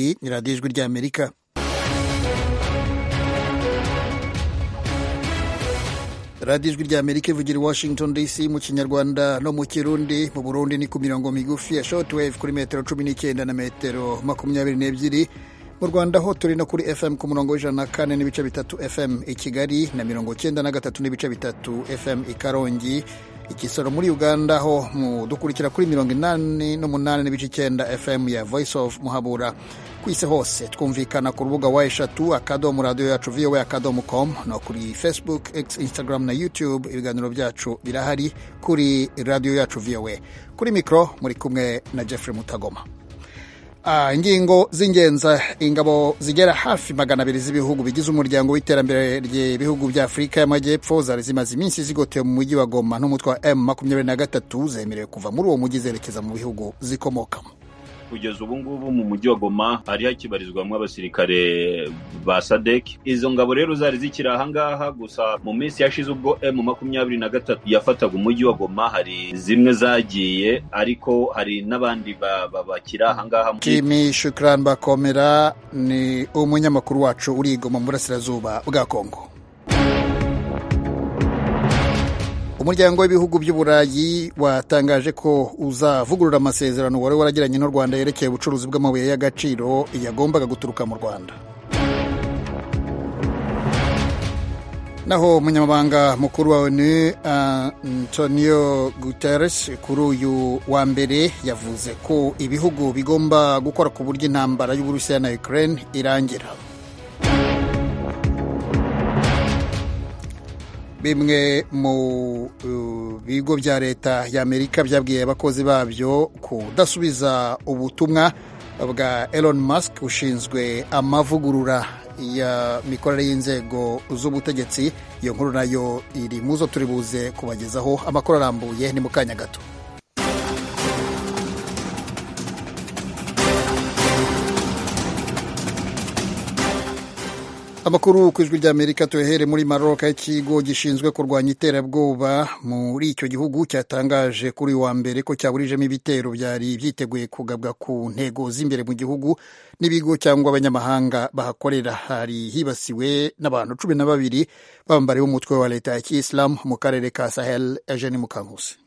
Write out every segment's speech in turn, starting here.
Iyi ni radiyo ijwi ry'Amerika. radiyo ijwi ry'Amerika ivugira i Washington DC mu Kinyarwanda no mu Kirundi. Mu Burundi ni ku mirongo migufi ya shortwave kuri metero 19 na metero 22. Mu Rwanda ho turi no kuri FM ku murongo w'104 n'ibice bitatu FM i Kigali na 93 n'ibice bitatu FM i Karongi. Ikisoro muri Uganda ho dukurikira kuri 88 n'ibice 9 FM ya Voice of Muhabura. Kwise hose twumvikana ku rubuga wa eshatu akadomo radio yacu voa.com no kuri Facebook, X, Instagram na YouTube. Ibiganiro byacu birahari kuri radio yacu VOA. Kuri mikro muri kumwe na Jeffrey Mutagoma. Ingingo z'ingenza: ingabo zigera hafi 200 z'ibihugu bigize umuryango w'iterambere ry'ibihugu bya Afrika y'Amajyepfo zari zimaze iminsi zigoteye mu mujyi wa Goma n'umutwe wa M23 zemerewe kuva muri uwo mujyi zerekeza mu bihugu zikomokamo. Kugeza ubu ngubu mu mujyi wa Goma hari hakibarizwamo abasirikare ba SADC. Izo ngabo rero zari zikira ahangaha gusa mu minsi yashize ubwo M23 yafataga umujyi wa Goma hari zimwe zagiye, ariko hari n'abandi bakira ahangaha. Kimi Shukran Bakomera ni umunyamakuru wacu uri i Goma mu burasirazuba bwa Kongo. Umuryango w'ibihugu by'Uburayi watangaje ko uzavugurura amasezerano wari waragiranye n'u Rwanda yerekeye ubucuruzi bw'amabuye y'agaciro yagombaga guturuka mu Rwanda. Naho umunyamabanga mukuru wa ONU Antonio Guterres kuri uyu wa mbere yavuze ko ibihugu bigomba gukora ku buryo intambara y'Uburusiya na Ukraine irangira. Bimwe mu bigo bya leta y'Amerika byabwiye abakozi babyo kudasubiza ubutumwa bwa Elon Musk ushinzwe amavugurura ya mikorere y'inzego z'ubutegetsi. Iyo nkuru nayo iri muzo turi buze kubagezaho amakuru arambuye ni mu kanya gato. Amakuru ku ijwi ry'Amerika tuyahere muri Maroc. Ikigo gishinzwe kurwanya iterabwoba muri icyo gihugu cyatangaje kuri wa mbere ko cyaburijemo ibitero byari byiteguye kugabwa ku ntego z'imbere mu gihugu n'ibigo cyangwa abanyamahanga bahakorera. Hari hibasiwe n'abantu 12 bambariye umutwe wa leta ya Kiyisilamu mu karere ka Sahel. Eugene Mukankusi.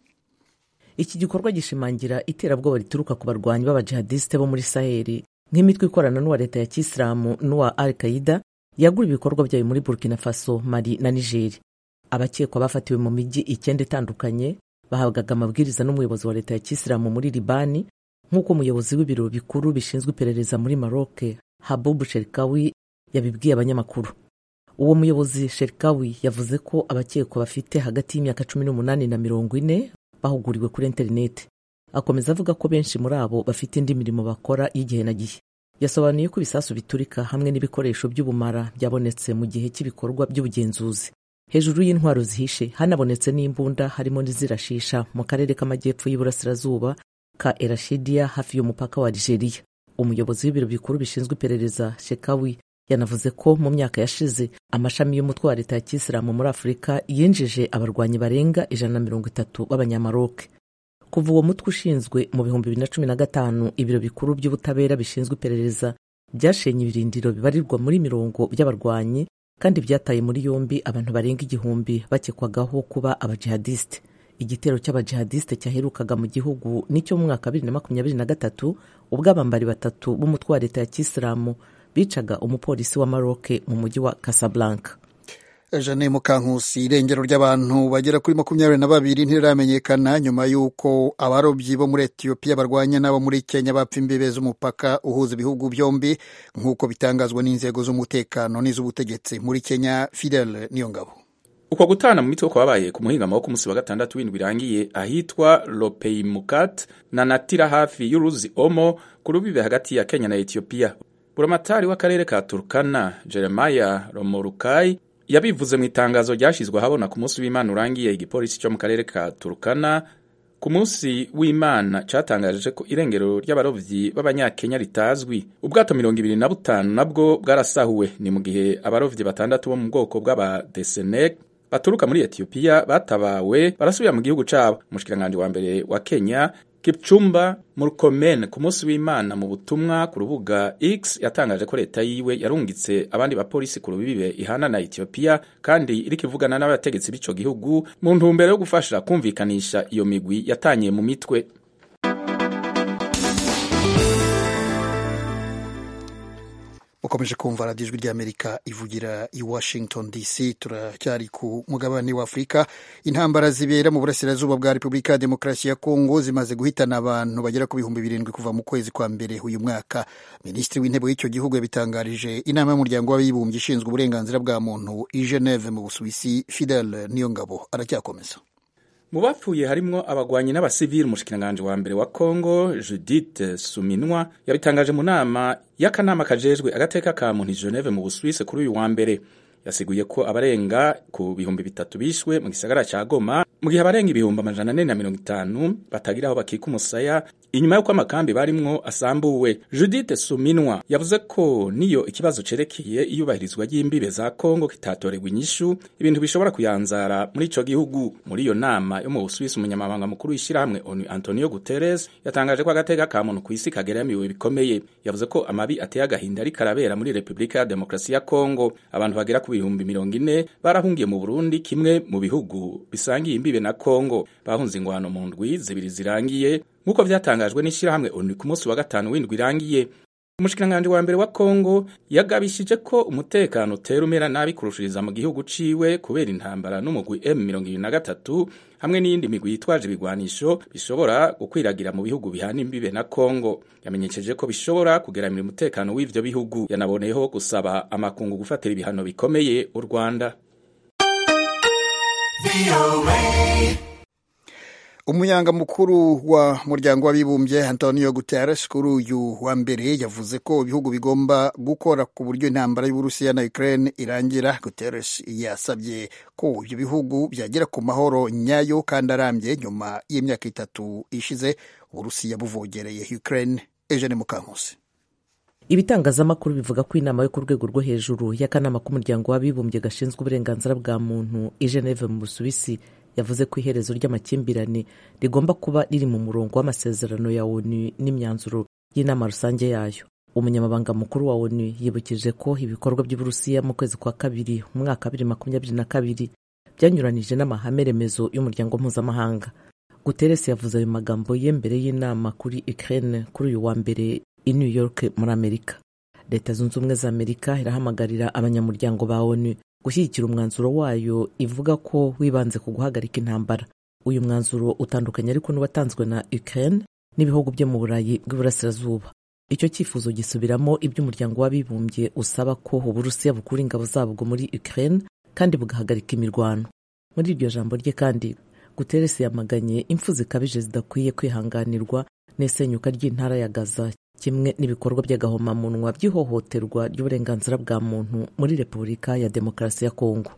Iki gikorwa gishimangira iterabwoba rituruka ku barwanyi b'abajihadiste bo muri Sahel nk'imitwe ikorana n'uwa leta ya Kiyisilamu n'uwa Al-Qaeda yagura ibikorwa byayo muri Burkina Faso, Mali na Niger. Abakekwa bafatiwe mu mijyi 9 itandukanye bahabwaga amabwiriza n'umuyobozi wa leta ya Kiyisilamu muri Libani, nk'uko umuyobozi w'ibiro bikuru bishinzwe iperereza muri Maroc Haboub Cherkaoui yabibwiye abanyamakuru. Uwo muyobozi Cherkaoui yavuze ko abakekwa bafite hagati y'imyaka 18 na 40 bahuguriwe kuri internet. Akomeza avuga ko benshi muri abo bafite indi mirimo bakora y'igihe na gihe. Yasobanuye ko ibisasu biturika hamwe n'ibikoresho by'ubumara byabonetse mu gihe cy'ibikorwa by'ubugenzuzi. Hejuru y'intwaro zihishe hanabonetse n'imbunda harimo n'izirashisha mu karere k'amajyepfo y'Iburasirazuba ka Erashidia hafi y'umupaka wa Algeria. Umuyobozi w'ibiro bikuru bishinzwe iperereza Cherkaoui yanavuze ko mu myaka yashize amashami y'umutwe wa leta ya Kiyisilamu muri Afurika yinjije abarwanyi barenga 130 b'abanyamaroc. Kuva uwo mutwe ushinzwe mu 2015, ibiro bikuru by'ubutabera bishinzwe iperereza byashenye ibirindiro bibarirwa muri mirongo by'abarwanyi kandi byataye muri yombi abantu barenga 1000 bakekwagaho kuba abajihadiste. Igitero cy'abajihadiste cyaherukaga mu gihugu nicyo mu mwaka 2023 ubwo abambari 3 b'umutwe wa leta ya Kiyisilamu bicaga umupolisi wa Maroc mu mujyi wa Casablanca. Eugene Mukankusi. Irengero ry'abantu bagera kuri 22 ntiramenyekana nyuma y'uko abarobyi bo muri Ethiopia barwanya n'abo muri Kenya bapfa imbibe z'umupaka uhuza ibihugu byombi, nk'uko bitangazwa n'inzego z'umutekano n'iz'ubutegetsi muri Kenya. Fidel Niyongabo. Uko gutana mu mitwe kwabaye ku muhingamo wo ku munsi wa gatandatu w'indwi irangiye ahitwa Lopeimukat na Natira hafi y'uruzi Omo ku rubibe hagati ya Kenya na Ethiopia. Buramatari w'akarere ka Turkana Jeremiah Romorukai yabivuze mu itangazo ryashizwe habona ku munsi w'Imana urangiye. Igipolisi cyo mu karere ka Turkana ku munsi w'Imana cyatangaje ko irengero ry'abarovyi b'abanyakenya ritazwi. Ubwato 25 nabwo bwarasahuwe, ni mu gihe abarovyi 6 bo mu bwoko bw'aba Desenek baturuka muri Ethiopia batabawe barasubira mu gihugu cabo. Umushikiranganje wa mbere wa Kenya Kipchumba Murkomen ku munsi w'Imana mu butumwa ku rubuga X yatangaje ko leta yiwe yarungitse abandi bapolisi ku rubibe ihana na Ethiopia kandi iriko ivugana n'abategetsi b'ico gihugu mu ntumbero yo gufasha kumvikanisha iyo migwi yatanye mu mitwe. Ukomeje kumva radiyo ijwi ry'Amerika ivugira i Washington DC. Turacyari ku mugabane wa Afurika. Intambara zibera mu burasirazuba bwa Repubulika ya Demokarasi ya Kongo zimaze guhitana abantu bagera ku 7,000 kuva mu kwezi kwa mbere uyu mwaka. Minisitiri w'intebe w'icyo gihugu yabitangarije inama y'umuryango w'abibumbye ishinzwe uburenganzira bwa muntu i Geneve mu Busuwisi. Fidel Niyongabo aracyakomeza. Mu bapfuye harimwo abagwanyi n'abasivili. Umushikiranganji wa mbere wa Kongo Judith Suminwa yabitangaje mu nama y'akanama kajejwe agateka ka muntu i Geneve mu Busuwisi kuri uyu wa mbere. Yasiguye ko abarenga ku 3,000 bishwe mu gisagara ca Goma mu gihe abarenga 450 batagira aho bakika umusaya inyuma y'uko amakambi barimwo asambuwe. Judith Suminwa yavuze ko niyo ikibazo cerekeye iyubahirizwa ry'imbibe za Kongo kitatoregwa inyishu ibintu bishobora kuyanzara muri ico gihugu. Muri iyo nama yo mu Busuwisi umunyamabanga mukuru w'ishirahamwe ONU Antonio Guterres yatangaje ko agateka ka muntu kw'isi kageramiwe bikomeye. Yavuze ko amabi ateye agahinda ari karabera muri Repubulika ya Demokarasi ya Kongo. Abantu bagera ku 40,000 barahungiye mu Burundi, kimwe mu bihugu bisangiye imbibe na Kongo. Bahunze ingwano mu ndwi zibiri zirangiye nk'uko vyatangajwe n'ishirahamwe ONU ku munsi wa gatanu w'indwi irangiye. Umushikiranganji wa mbere wa Kongo yagabishije ko umutekano utera umera nabi kurushiriza mu gihugu ciwe kubera intambara n'umugwi M23 hamwe n'iyindi migwi yitwaje ibigwanisho bishobora gukwiragira mu bihugu bihana imbibe na Kongo. Yamenyesheje ko bishobora kugeramira umutekano w'ivyo bihugu. Yanaboneyeho gusaba amakungu gufatira ibihano bikomeye u Rwanda. Umunyanga mukuru wa muryango w'abibumbye Antonio Guterres kuri uyu wa mbere yavuze ko ibihugu bigomba gukora ku buryo intambara y'Uburusiya na Ukraine irangira. Guterres yasabye ko ibyo bihugu byagera ku mahoro nyayo kandi arambye nyuma y'imyaka 3 ishize Uburusiya buvogereye Ukraine. Eugene Mukankusi. Ibitangazamakuru bivuga ko inama yo ku rwego rwo hejuru y'akanama k'umuryango w'abibumbye gashinzwe uburenganzira bwa muntu i Geneve mu Busuwisi yavuze ko iherezo ry'amakimbirane rigomba kuba riri mu murongo w'amasezerano ya ONU n'imyanzuro y'inama rusange yayo. Umunyamabanga mukuru wa ONU yibukije ko ibikorwa by'Uburusiya mu kwezi kwa kabiri mu mwaka 2022 byanyuranije n'amahame remezo y'umuryango mpuzamahanga. Guterres yavuze ayo magambo ye mbere y'inama kuri Ukraine kuri uyu wa mbere i New York muri Amerika. Leta Zunze Ubumwe za Amerika irahamagarira abanyamuryango ba ONU gushyigikira umwanzuro wayo ivuga ko wibanze ku guhagarika intambara. Uyu mwanzuro utandukanye ariko n'uwatanzwe na Ukraine n'ibihugu byo mu Burayi bw'Iburasirazuba. Icyo cyifuzo gisubiramo iby'umuryango w'abibumbye usaba ko Uburusiya bukura ingabo zabwo muri Ukraine kandi bugahagarika imirwano. Muri iryo jambo rye kandi Guterres yamaganye impfu zikabije zidakwiye kwihanganirwa n'esenyuka ry'intara ya Gaza kimwe n'ibikorwa by'agahomamunwa by'ihohoterwa ry'uburenganzira bwa muntu muri Repubulika ya Demokarasi ya Kongo.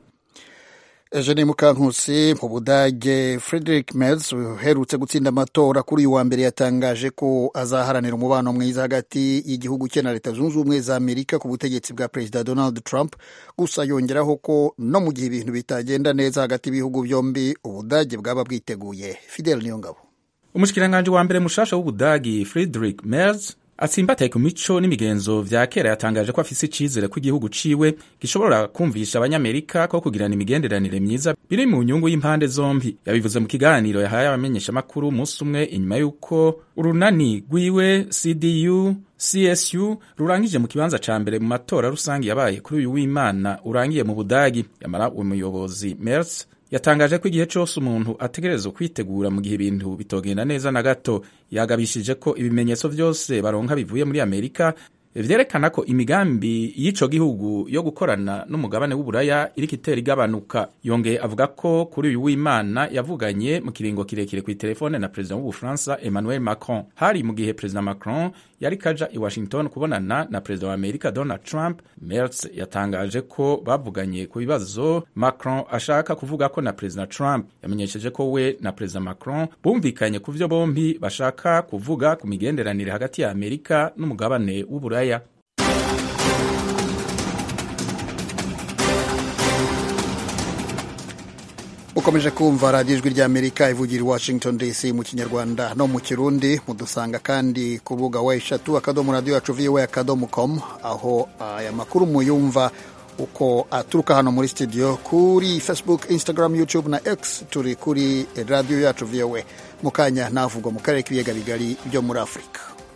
Eugene Mukankusi. Mu Budage Friedrich Merz uherutse gutsinda amatora kuri uyu wa mbere yatangaje ko azaharanira umubano mwiza hagati y'igihugu cye na Leta Zunze Ubumwe za Amerika ku butegetsi bwa Perezida Donald Trump. Gusa yongeraho ko no mu gihe ibintu bitagenda neza hagati y'ibihugu byombi Ubudage bwaba bwiteguye. Fidel Niyongabo. Umushikiranganje wa mbere mushasha w'Ubudagi Friedrich Merz atsimbataye ku mico n'imigenzo vya kera yatangaje ko afise icizere ko igihugu ciwe gishobora kumvisha abanyamerika ko kugirana imigenderanire myiza biri mu nyungu y'impande zombi. Yabivuze mu kiganiro yahaye abamenyesha makuru umunsi umwe inyuma y'uko urunani rwiwe CDU-CSU rurangije mu kibanza ca mbere mu matora rusangi yabaye kuri uyu w'Imana urangiye mu Budagi. Yamara umuyobozi Merz yatangaje ko igihe cyose umuntu ategerezwa kwitegura mu gihe ibintu bitogenda neza na gato. Yagabishije ko ibimenyetso byose baronka bivuye muri Amerika vyerekana ko imigambi y'ico gihugu yo gukorana n'umugabane w'Uburaya iriko itera igabanuka. Yongeye avuga ko kuri uyu w'Imana yavuganye mu kiringo kirekire ku telefone na President w'Ubufaransa Emmanuel Macron. Hari mu gihe President Macron yari kaja i Washington kubonana na President wa Amerika Donald Trump. Merz yatangaje ko bavuganye ku bibazo Macron ashaka kuvuga ko na President Trump. Yamenyesheje ko we na President Macron bumvikanye ku vyo bombi bashaka kuvuga ku migenderanire hagati ya Amerika n'umugabane w'Uburaya. mukomeje kumva radiyo ijwi ry'Amerika ivugira i Washington DC mu kinyarwanda no mu kirundi. Mudusanga kandi ku rubuga wa@radio-yacu.voa.com aho aya makuru muyumva uko aturuka hano muri studio. Kuri Facebook, Instagram, YouTube na X turi kuri Radio Yacu VOA. Mu kanya navugwa mu karere k'ibiyaga bigari byo muri Afurika.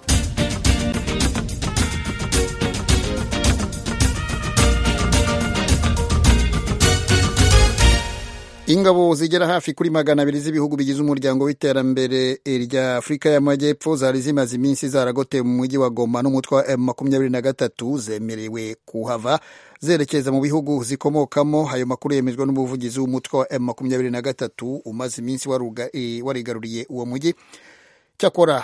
Ingabo zigera hafi kuri 200 z'ibihugu bigize umuryango w'iterambere rya Afurika y'Amajyepfo zari zimaze iminsi zaragoteye mu mujyi wa Goma n'umutwe wa M23 zemerewe kuhava zerekeza mu bihugu zikomokamo. Ayo makuru yemejwe n'umuvugizi w'umutwe wa M23 umaze iminsi warigaruriye uwo mujyi. Cyakora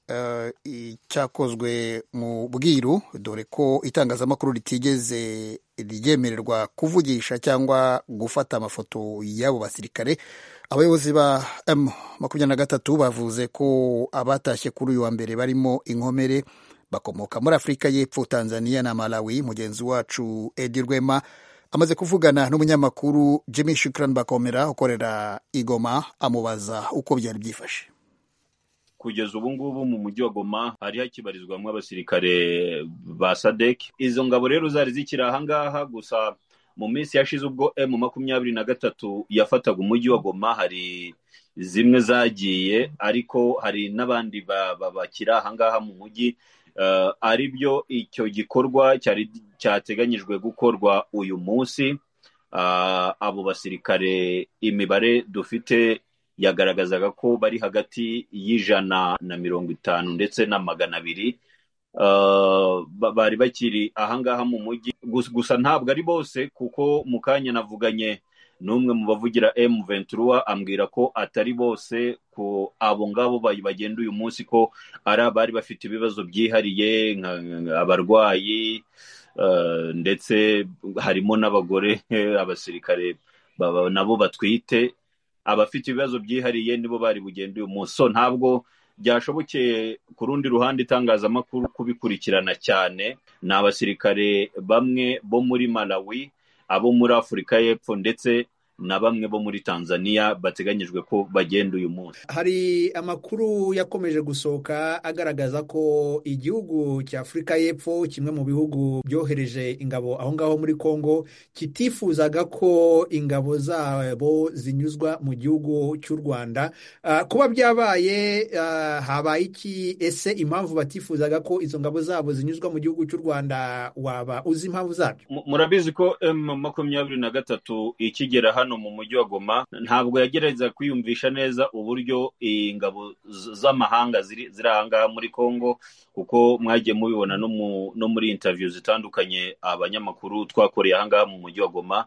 cyakozwe mu bwiru, dore ko itangazamakuru ritigeze ryemererwa kuvugisha cyangwa gufata amafoto y'abo basirikare. Abayobozi ba M23 bavuze ko abatashye kuri uyu wa mbere barimo inkomere bakomoka muri Afurika y'Epfo, Tanzania na Malawi. Mugenzi wacu Edi Rwema amaze kuvugana n'umunyamakuru Jimmy Shukran Bakomera ukorera i Goma amubaza uko byari byifashe. Kugeza ubu ngubu mu mujyi wa Goma hari hakibarizwamo abasirikare ba SADC. Izo ngabo rero zari zikira ahangaha, gusa mu minsi yashize ubwo M23 yafataga umujyi wa Goma hari zimwe zagiye, ariko hari n'abandi bakira ahangaha mu mujyi. Ari byo icyo gikorwa cyari cyateganyijwe gukorwa uyu munsi. Abo basirikare imibare dufite yagaragazaga ko bari hagati y'150 ndetse na 200 bari bakiri ahangaha mu mujyi. Gusa ntabwo ari bose, kuko mu kanya navuganye n'umwe mu bavugira M23 ambwira ko atari bose, ko abo ngabo bagenda uyu munsi ko ari abari bafite ibibazo byihariye abarwayi, ndetse harimo n'abagore abasirikare nabo batwite. Abafite ibibazo byihariye nibo bari bugenda uyu munsi. So ntabwo byashobokeye ku rundi ruhande itangazamakuru kubikurikirana cyane. Ni abasirikare bamwe bo muri Malawi, abo muri Afurika y'Epfo ndetse na bamwe bo muri Tanzania bateganyijwe ko bagenda uyu munsi. Hari amakuru yakomeje gusohoka agaragaza ko igihugu cya Afurika y'Epfo, kimwe mu bihugu byohereje ingabo aho ngaho muri Kongo, kitifuzaga ko ingabo zabo zinyuzwa mu gihugu cy'u Rwanda. Kuba byabaye, habaye iki? Ese impamvu batifuzaga ko izo ngabo zabo zinyuzwa mu gihugu cy'u Rwanda, waba uzi impamvu zabyo? Murabizi ko M23 ikigera hano mu mujyi wa Goma ntabwo yagerageza kwiyumvisha neza uburyo ingabo z'amahanga ziri ahangaha muri Kongo, kuko mwagiye mubibona no muri interview zitandukanye abanyamakuru twakoreye ahangaha mu mujyi wa Goma.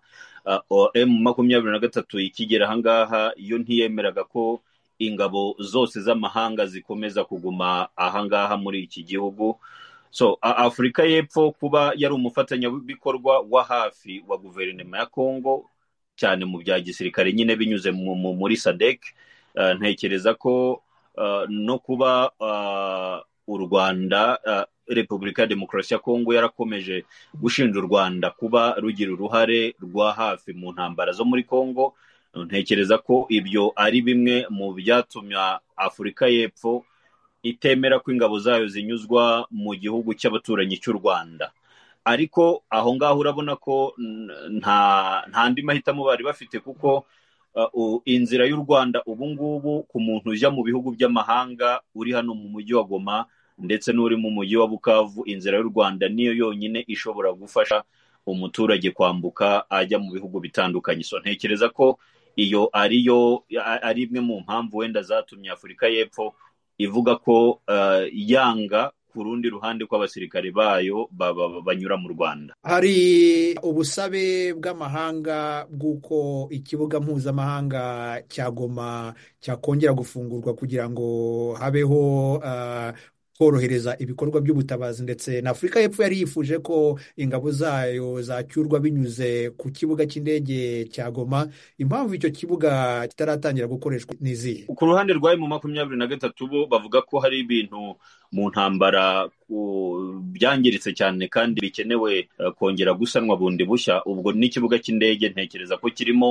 M23 ikigera ahangaha yo ntiyemeraga ko ingabo zose z'amahanga zikomeza kuguma ahangaha muri iki gihugu. So Afurika y'Epfo kuba yari umufatanyabikorwa wa hafi wa guverinoma ya Kongo cyane mu bya gisirikare nyine binyuze muri SADC, ntekereza ko no kuba u Rwanda, Repubulika ya Demokarasi ya Kongo yarakomeje gushinja u Rwanda kuba rugira uruhare rwa hafi mu ntambara zo muri Kongo. Ntekereza ko ibyo ari bimwe mu byatumye Afurika y'Epfo itemera ko ingabo zayo zinyuzwa mu gihugu cy'abaturanyi cy'u Rwanda. Ariko aho ngaho urabona ko nta andi mahitamo bari bafite, kuko inzira y'u Rwanda ubu ngubu ku muntu ujya mu bihugu by'amahanga uri hano mu mujyi wa Goma ndetse n'uri mu mujyi wa Bukavu, inzira y'u Rwanda niyo yonyine ishobora gufasha umuturage kwambuka ajya mu bihugu bitandukanye. So ntekereza ko iyo ari imwe mu mpamvu wenda zatumye Afurika y'Epfo ivuga ko yanga ku rundi ruhande ko abasirikare bayo banyura mu Rwanda. Hari ubusabe bw'amahanga bw'uko ikibuga mpuzamahanga cya Goma cyakongera gufungurwa kugira ngo habeho korohereza ibikorwa by'ubutabazi, ndetse na Afurika y'Epfo yari yifuje ko ingabo zayo zacyurwa binyuze ku kibuga cy'indege cya Goma. Impamvu icyo kibuga kitaratangira gukoreshwa nizihe? Ku ruhande rwa M23 bo bavuga ko hari ibintu mu ntambara byangiritse cyane kandi bikenewe kongera gusanwa bundi bushya. Ubwo n'ikibuga cy'indege ntekereza ko kirimo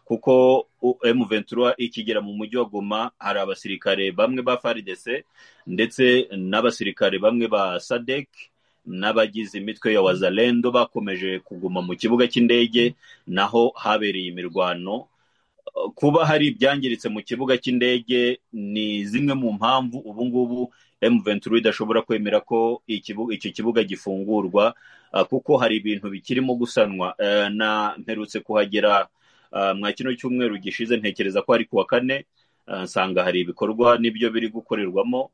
kuko M23 ikigera mu mujyi wa Goma hari abasirikare bamwe ba FARDC ndetse n'abasirikare bamwe ba SADC n'abagize imitwe ya Wazalendo bakomeje kuguma mu kibuga cy'indege, naho habereye imirwano. Kuba hari ibyangiritse mu kibuga cy'indege ni zimwe mu mpamvu ubu ngubu M23 idashobora kwemera ko icyo kibuga gifungurwa, kuko hari ibintu bikirimo gusanwa. Na mperutse kuhagera mwa kino cyumweru gishize, ntekereza ko ari kuwa kane, nsanga hari ibikorwa n'ibyo biri gukorerwamo,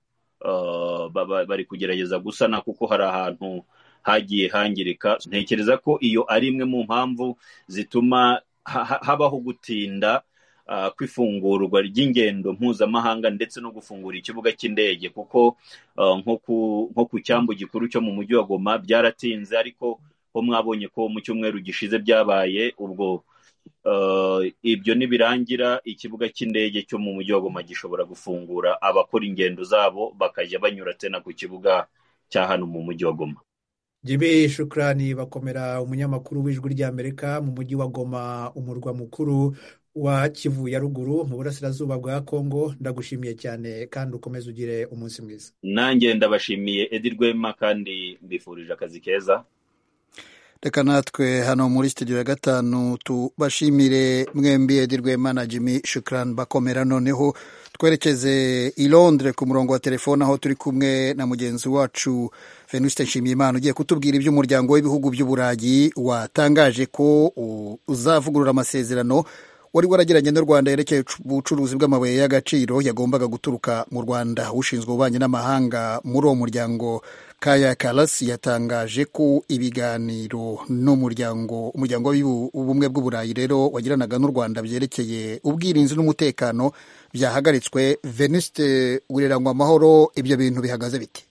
bari kugerageza gusana kuko hari ahantu hagiye hangirika. Ntekereza ko iyo ari imwe mu mpamvu zituma habaho gutinda kw'ifungurwa ry'ingendo mpuzamahanga ndetse no gufungura ikibuga cy'indege, kuko nko ku cyambu gikuru cyo mu mujyi wa Goma byaratinze, ariko ho mwabonye ko mu cyumweru gishize byabaye. Ubwo ibyo nibirangira ikibuga cy'indege cyo mu mujyi wa Goma gishobora gufungura, abakora ingendo zabo bakajya banyura tena ku kibuga cya hano mu mujyi wa Goma. Jimmy Shukrani Bakomera, umunyamakuru w'Ijwi ry'Amerika mu mujyi wa Goma, umurwa mukuru wa Kivu ya ruguru mu burasirazuba bwa Kongo. Ndagushimiye cyane kandi ukomeze ugire umunsi mwiza. Nanjye ndabashimiye Edi Rwema kandi mbifurije akazi keza. Reka natwe hano muri studio ya gatanu tubashimire mwembi, Edi Rwema na Jimmy Shukrani Bakomera. Noneho twerekeze i Londres ku murongo wa telefone, aho turi kumwe na mugenzi wacu Venuste Nshimiyimana ugiye kutubwira iby'umuryango w'ibihugu by'Uburayi watangaje ko uzavugurura amasezerano wari waragiranye n'u Rwanda yerekeye ubucuruzi bw'amabuye y'agaciro yagombaga guturuka mu Rwanda. Ushinzwe ububanyi n'amahanga muri uwo muryango, Kaja Kallas, yatangaje ko ibiganiro n'umuryango w'ubumwe bw'Uburayi rero wagiranaga n'u Rwanda byerekeye ubwirinzi n'umutekano byahagaritswe. Venuste Wirerangwa amahoro, ibyo bintu bihagaze biti?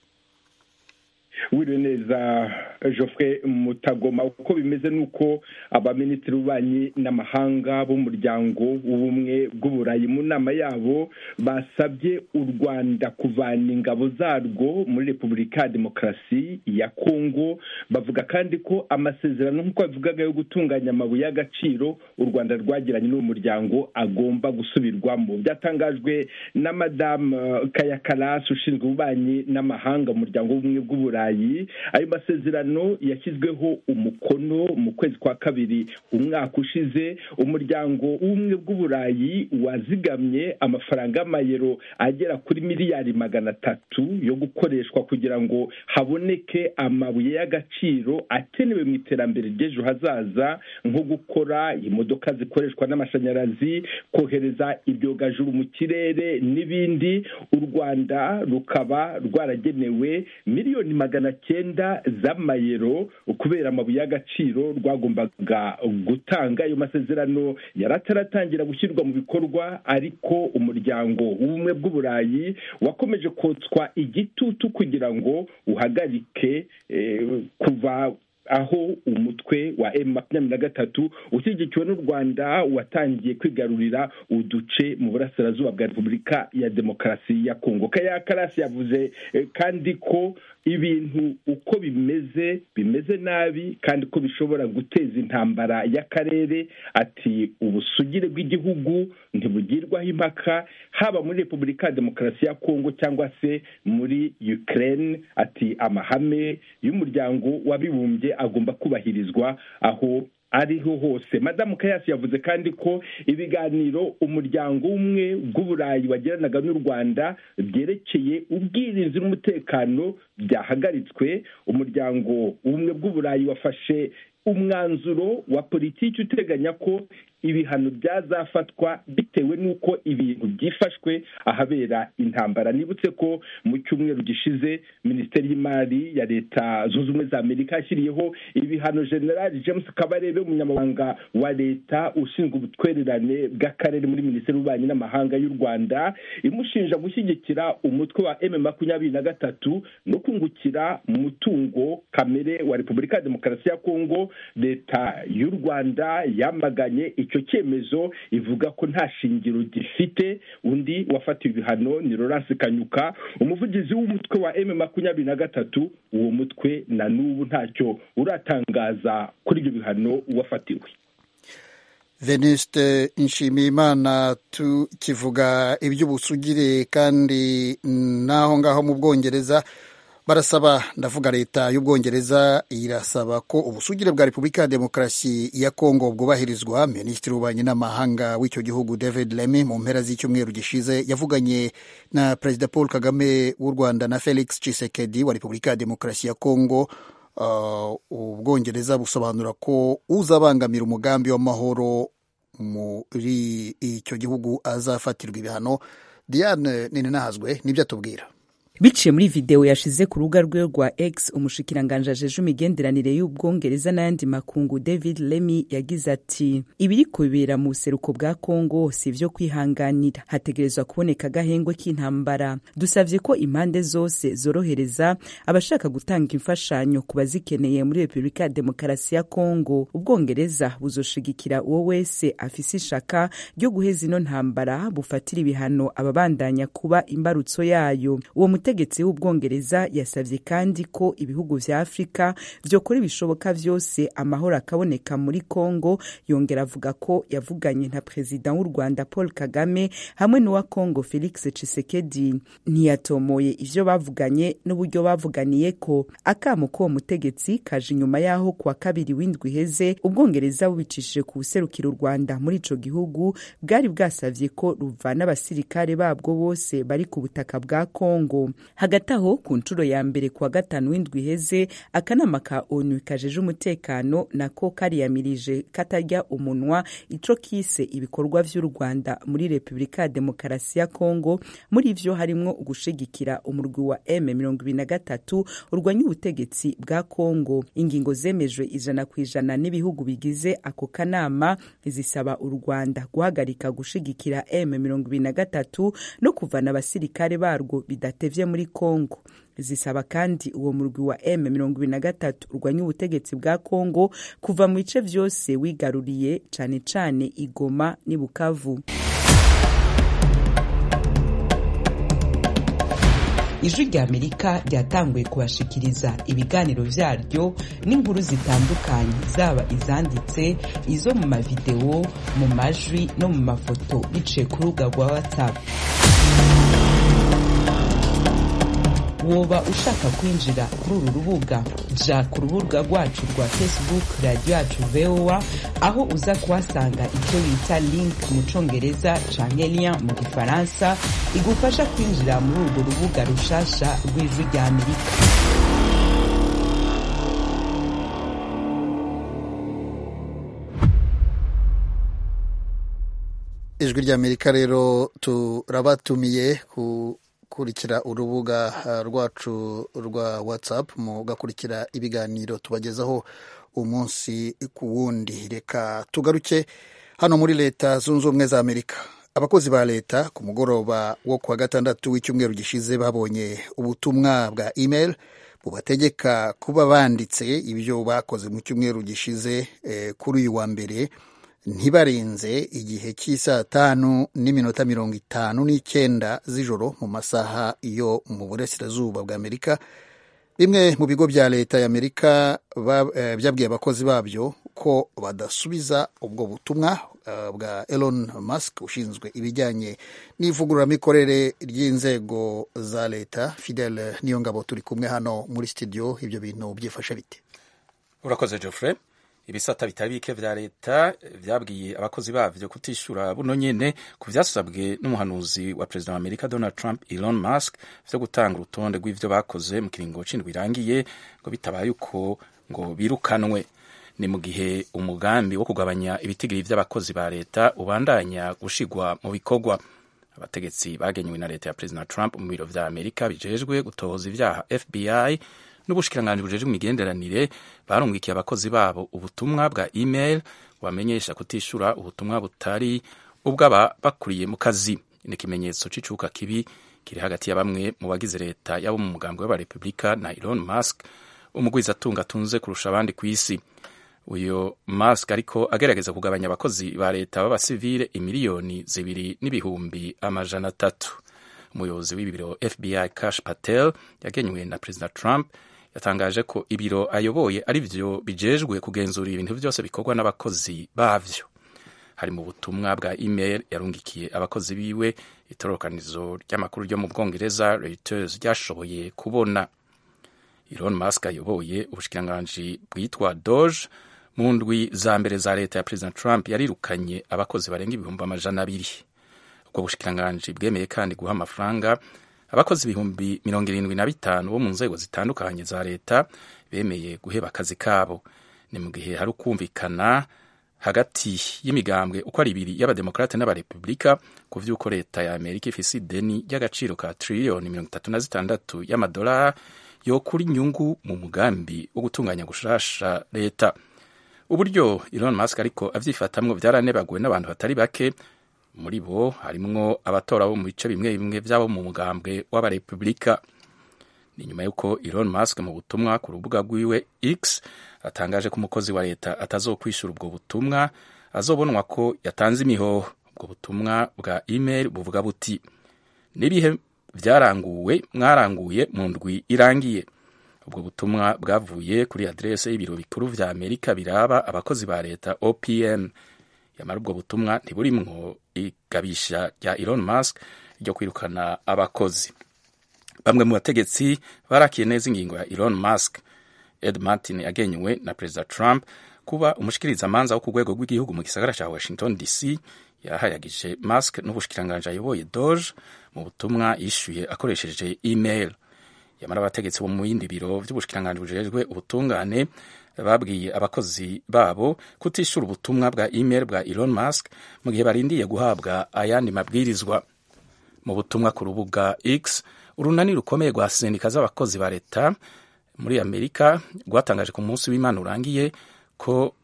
Wiriwe neza Geoffrey Mutagoma. Uko bimeze nuko abaminisitiri b'ububanyi n'amahanga b'umuryango w'ubumwe bw'Uburayi mu nama yabo basabye u Rwanda kuvana ingabo zarwo muri Repubulika ya Demokarasi ya Kongo. Bavuga kandi ko amasezerano nk'uko bavugaga yo gutunganya amabuye y'agaciro u Rwanda rwagiranye n'uwo muryango agomba gusubirwamo. Byatangajwe na Madame Kaja Kallas ushinzwe ububanyi n'amahanga mu muryango w'ubumwe bw'Uburayi. Ayo masezerano yashyizweho umukono mu kwezi kwa kabiri umwaka ushize. Umuryango w'ubumwe bw'Uburayi wazigamye amafaranga y'amayero agera kuri miliyari 300 yo gukoreshwa kugira ngo haboneke amabuye y'agaciro akenewe mu iterambere ry'ejo hazaza, nko gukora imodoka zikoreshwa n'amashanyarazi, kohereza ibyogajuru mu kirere n'ibindi. U Rwanda rukaba rwaragenewe miliyoni 900 z'amayero kubera amabuye y'agaciro rwagombaga gutanga. Ayo masezerano yarataratangira gushyirwa mu bikorwa, ariko umuryango w'ubumwe bw'Uburayi wakomeje kotswa igitutu kugira ngo uhagarike kuva aho umutwe wa M23 ushyigikiwe n'u Rwanda watangiye kwigarurira uduce mu burasirazuba bwa Repubulika ya Demokarasi ya Kongo. Kaja Kallas yavuze kandi ko ibintu uko bimeze nabi kandi ko bishobora guteza intambara y'akarere. Ati ubusugire bw'igihugu ntibugirwaho impaka, haba muri Repubulika ya Demokarasi ya Kongo cyangwa se muri Ukraine. Ati amahame y'umuryango w'abibumbye agomba kubahirizwa aho ariho hose. Madamu Kallas yavuze kandi ko ibiganiro umuryango umwe bw'Uburayi wagiranaga n'u Rwanda byerekeye ubwirinzi n'umutekano byahagaritswe. Umuryango umwe bw'Uburayi wafashe umwanzuro wa politiki uteganya ko ibihano byazafatwa bitewe n'uko ibintu byifashwe ahabera intambara. Nibutse ko mu cyumweru gishize Minisiteri y'Imari ya Leta Zunze Ubumwe za Amerika yashyiriyeho ibihano General James Kabarebe, umunyamabanga wa Leta ushinzwe ubutwererane bw'akarere muri Minisiteri y'Ububanyi n'Amahanga y'u Rwanda, imushinja gushyigikira umutwe wa M23 no kungukira mu mutungo kamere wa Repubulika ya Demokarasi ya Kongo. Leta y'u Rwanda yamaganye icyo cyemezo, ivuga ko nta shingiro gifite. Undi wafatiwe ibihano ni Laurence Kanyuka, umuvugizi w'umutwe wa M23. Uwo mutwe na n'ubu ntacyo uratangaza kuri ibyo bihano wafatiwe. Venuste Nshimiyimana, tukivuga iby'ubusugire kandi naho ngaho mu Bwongereza barasaba, ndavuga leta y'Ubwongereza irasaba ko ubusugire bwa Repubulika ya Demokarasi ya Kongo bwubahirizwa. Minisitiri w'ububanyi n'amahanga w'icyo gihugu David Lammy mu mpera z'icyumweru gishize yavuganye na Perezida Paul Kagame w'u Rwanda na Felix Tshisekedi wa Repubulika ya Demokarasi ya Kongo. Ubwongereza busobanura ko uzabangamira umugambi w'amahoro muri icyo gihugu azafatirwa ibihano. Diane Ninahazwe nibyo atubwira. Biciye muri video yashize ku rubuga rwe rwa X, umushikiranganje ajeje imigenderanire y'Ubwongereza n'ayandi makungu David Lammy yagize ati ibiri kubera mu buseruko bwa Kongo si vyo kwihanganira, hategerezwa kuboneka agahengwe k'intambara. Dusavye ko impande zose zorohereza abashaka gutanga imfashanyo ku bazikeneye muri Repubulika ya Demokarasi ya Kongo. Ubwongereza buzoshigikira uwo wese afise ishaka ryo guheza ino ntambara, bufatira ibihano ababandanya kuba imbarutso yayo. Uwo umutegetsi w'Ubwongereza yasavye kandi ko ibihugu vya Afrika vyokora ibishoboka vyose amahoro akaboneka muri Kongo. Yongera avuga ko yavuganye na Perezida w'u Rwanda Paul Kagame hamwe n'uwa Kongo Felix Tshisekedi. Ntiyatomoye ivyo bavuganye n'uburyo bavuganiye ko. Akamo ko umutegetsi kaje inyuma yaho kuwa kabiri w'indwi heze Ubwongereza bubicishije ku buserukira u Rwanda muri ico gihugu bwari bwasavye ko ruvana abasirikare babwo bose bari ku butaka bwa Kongo. Hagati aho ku nshuro ya mbere kuwa gatanu w'indwi heze akanama ka ONU kajeje umutekano nako kariyamirije katarya umunwa ico kise ibikorwa vy'u Rwanda muri Repubulika ya Demokarasi ya Kongo. Muri ivyo harimwo ugushigikira umurwi wa M23 urwanya ubutegetsi bwa Kongo. Ingingo zemejwe 100% n'ibihugu bigize ako kanama zisaba u Rwanda guhagarika gushigikira M23 no kuvana abasirikare barwo bidatevye muri Kongo. Zisaba kandi uwo murwi wa M23 urwanya ubutegetsi bwa Kongo kuva mu bice vyose wigaruriye, cane cane Igoma ni Bukavu. Ijwi rya Amerika ryatanguye kubashikiriza ibiganiro vyaryo n'inkuru zitandukanye, zaba izanditse, izo mu mavideo, mu majwi no mu mafoto biciye ku rubuga rwa WhatsApp. Woba ushaka kwinjira kuri uru rubuga, ja ku rubuga rwacu rwa Facebook Radio Yacu VOA, aho uza kuhasanga icyo bita link mu Congereza canke lien mu Gifaransa igufasha kwinjira muri urwo rubuga rushasha rw'Ijwi rya Amerika. Ijwi rya Amerika rero turabatumiye kurikira urubuga rwacu rwa WhatsApp, mugakurikira ibiganiro tubagezaho umunsi ku wundi. Reka tugaruke hano muri Leta Zunze Ubumwe za Amerika. Abakozi ba leta ku mugoroba wo kuwa gatandatu w'icyumweru gishize babonye ubutumwa bwa email bubategeka kuba banditse ibyo bakoze mu cyumweru gishize kuri uyu wa mbere ntibarenze igihe cy'isaa 5:59 z'ijoro mu masaha yo mu burasirazuba bwa Amerika. Bimwe mu bigo bya leta ya Amerika byabwiye abakozi babyo ko badasubiza ubwo butumwa bwa Elon Musk ushinzwe ibijyanye n'ivugururamikorere ry'inzego za leta. Fidel Niyongabo turi kumwe hano muri studio. Ibyo bintu byifashe bite? Urakoze Geoffrey. Ibisata bitari bike vya leta vyabwiye abakozi bavyo kutishura buno nyene ku vyasabwe n'umuhanuzi wa President wa Amerika Donald Trump, Elon Musk, vyo gutanga urutonde rw'ivyo bakoze mu kiringo c'indwi irangiye ngo bitabaye uko ngo birukanwe. Ni mu gihe umugambi wo kugabanya ibitigiri vy'abakozi ba leta ubandanya gushigwa mu bikorwa. Abategetsi bagenywe na leta ya President Trump mu biro vya Amerika bijejwe gutohoza ivyaha FBI n'ubushikiranganji bujejwe imigenderanire barungikiye abakozi babo ubutumwa bwa email bamenyesha kutishura ubutumwa butari ubw'aba bakuriye mu kazi. Ni ikimenyetso c'icuka kibi kiri hagati ya bamwe mu bagize leta yabo mu mugambi w'abarepublika na Elon Musk, umugwizatunga atunze kurusha abandi ku isi. Uyo Musk ariko agerageza kugabanya abakozi ba leta b'abasivile 2,200,000. Umuyobozi w'ibiro FBI Kash Patel yagenywe na President Trump yatangaje ko ibiro ayoboye ari vyo bijejwe kugenzura ibintu vyose bikorwa n'abakozi bavyo. hari mu butumwa bwa email yarungikiye abakozi biwe, itororokanizo ry'amakuru ryo mu Bwongereza Reuters ryashoboye kubona. Elon Musk ayoboye ubushikiranganji bwitwa Doge mu ndwi za mbere za leta ya President Trump yarirukanye abakozi barenga 200,000. Ubwo bushikiranganji bwemeye kandi guha amafaranga abakozi 75,000 bo mu nzego zitandukanye za leta bemeye guheba akazi kabo. Ni mu gihe hari ukumvikana hagati y'imigambwe uko ari ibiri y'abademokrate n'abarepublika ku vy'uko leta ya Amerika ifise ideni ry'agaciro ka trillion 36 y'amadolari yo kuri nyungu mu mugambi wo gutunganya gushasha leta. Uburyo Elon Musk ariko avyifatamwo vyaranebaguwe n'abantu batari bake, muri bo harimwo abatora bo mu bice bimwe bimwe vyabo mu mugambwe w'abarepublika. Ni nyuma yuko Elon Musk mu butumwa ku rubuga rwiwe X atangaje ko umukozi wa leta atazokwishura ubwo butumwa azobonwa ko yatanze imihoho. Ubwo butumwa bwa email buvuga buti: nibihe mwaranguye mu ndwi irangiye. Ubwo butumwa bwavuye kuri adresse y'ibiro bikuru vya Amerika biraba abakozi ba leta OPM. Yamara ubwo butumwa ntiburimwo igabisha rya Elon Musk ryo kwirukana abakozi. Bamwe mu bategetsi barakiye neza ingingo ya Elon Musk. Ed Martin yagenywe na President Trump kuba umushikiriza manza wo ku rwego rw'igihugu mu gisagara ca Washington DC yahayagije Musk n'ubushikiranganji ayoboye Doge mu butumwa yishuye akoresheje email. Yamara abategetsi bo mu bindi biro vy'ubushikiranganji bujejwe ubutungane babwiye abakozi babo kutishura ubutumwa bwa email bwa Elon Musk mu gihe barindiye guhabwa ayandi mabwirizwa. Mu butumwa ku rubuga X, urunani rukomeye rwa sendika z'abakozi ba leta muri Amerika rwatangaje ku munsi w'Imana urangiye ko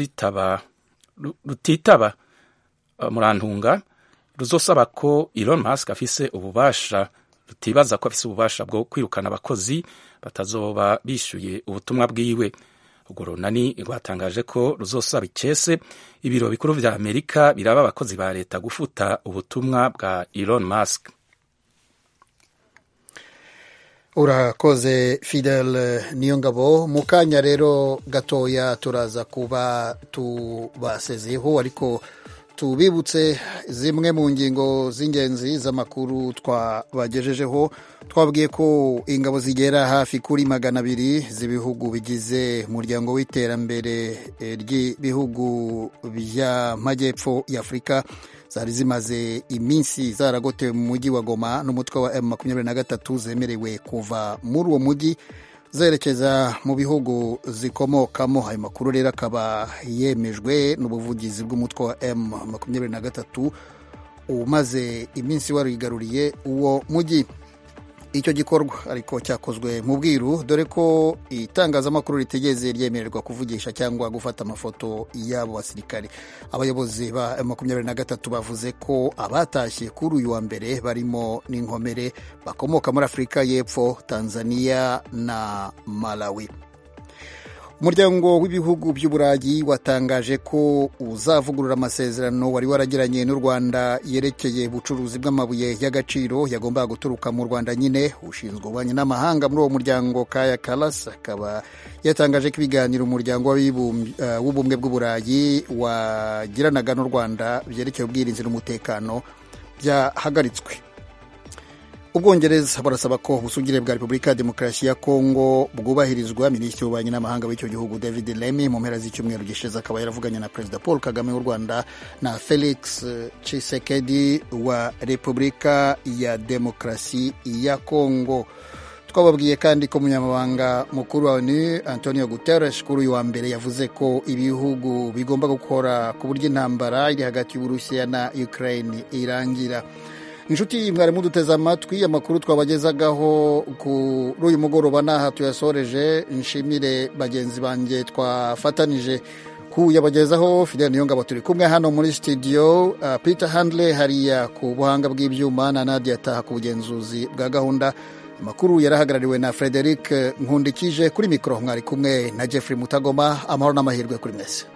rutitaba murantunga ruzosaba ko Elon Musk rutibaza ko afise ububasha bwo kwirukana abakozi batazoba bishuye ubutumwa bwiwe. Urwo runani rwatangaje ko ruzosaba icese ibiro bikuru vya Amerika biraba abakozi ba leta gufuta ubutumwa bwa Elon Musk. Urakoze Fidel Niyongabo. Mu kanya rero gatoya turaza kuba tubasezeho, ariko tubibutse zimwe mu ngingo z'ingenzi z'amakuru twabagejejeho. Twabwiye ko ingabo zigera hafi kuri 200 z'ibihugu bigize umuryango w'iterambere ry'ibihugu by'amajyepfo y'Afrika zari zimaze iminsi zaragotewe mu mujyi wa Goma n'umutwe wa M23 zemerewe kuva muri uwo mujyi zerekeza mu bihugu zikomokamo. Ayo makuru rero akaba yemejwe n'ubuvugizi bw'umutwe wa M23 umaze iminsi warigaruriye uwo mujyi. Icyo gikorwa ariko cyakozwe mu bwiru, dore ko itangazamakuru ritegeze ryemererwa kuvugisha cyangwa gufata amafoto y'abo basirikare. Abayobozi ba M23 bavuze ko abatashye kuri uyu wa mbere barimo n'inkomere bakomoka muri Afurika y'Epfo, Tanzania na Malawi. Umuryango w'ibihugu by'Uburayi watangaje ko uzavugurura amasezerano wari waragiranye n'u Rwanda yerekeye ubucuruzi bw'amabuye y'agaciro yagombaga guturuka mu Rwanda. Nyine ushinzwe ububanyi n'amahanga muri uwo muryango Kaja Kallas akaba yatangaje ko ibiganiro umuryango w'ubumwe bw'Uburayi wagiranaga n'u Rwanda byerekeye ubwirinzi n'umutekano byahagaritswe. Ubwongereza burasaba ko ubusugire bwa Repubulika ya Demokarasi ya Kongo bwubahirizwa. Minisitiri w'ububanyi n'amahanga w'icyo gihugu David Lammy mu mpera z'icyumweru gishize akaba yaravuganye na Perezida Paul Kagame w'u Rwanda na Felix Tshisekedi wa Repubulika ya Demokarasi ya Kongo. Twababwiye kandi ko umunyamabanga mukuru wa ONU Antonio Guterres kuri uyu wa mbere yavuze ko ibihugu bigomba gukora ku buryo intambara iri hagati y'Uburusiya na Ukraine irangira. Inshuti mwari muduteze amatwi, amakuru twabagezagaho kuri uyu mugoroba naha tuyasoreje. Nshimire bagenzi banjye twafatanije kuyabagezaho. Fidel Niyongabo turi kumwe hano muri studio, Peter Handley hariya ku buhanga bw'ibyuma na Nadia Taha ku bugenzuzi bwa gahunda. Amakuru yarahagarariwe na Frederic Nkundikije, kuri mikoro mwari kumwe na Jeffrey Mutagoma. Amahoro n'amahirwe kuri mwese.